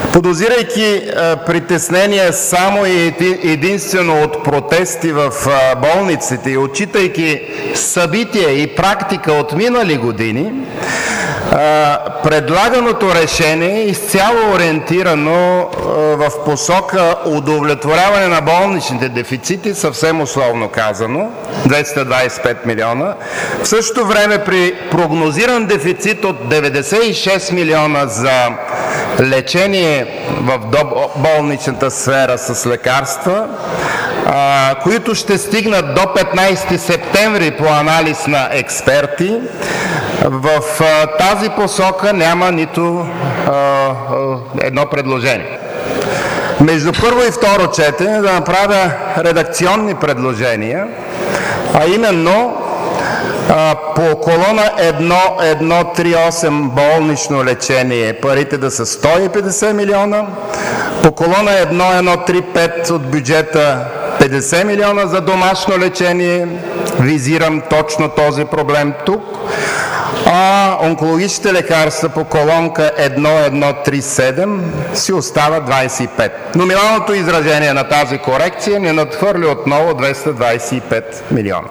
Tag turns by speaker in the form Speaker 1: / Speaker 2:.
Speaker 1: Подозирайки притеснения само и единствено от протести в болниците и отчитайки събития и практика от минали години, предлаганото решение е изцяло ориентирано в посока удовлетворяване на болничните дефицити, съвсем условно казано, 225 милиона. В същото време при прогнозиран дефицит от 96 милиона за лечение в болничната сфера с лекарства, които ще стигнат до 15 септември по анализ на експерти, в тази посока няма нито едно предложение. Между първо и второ четене да направя редакционни предложения, а именно по колона 1.138 болнично лечение парите да са 150 милиона, по колона 1.135 от бюджета 50 милиона за домашно лечение, визирам точно този проблем тук, а онкологичните лекарства по колонка 1.137 си остава 25. Номиналното изражение на тази корекция не надхвърля отново 225 милиона.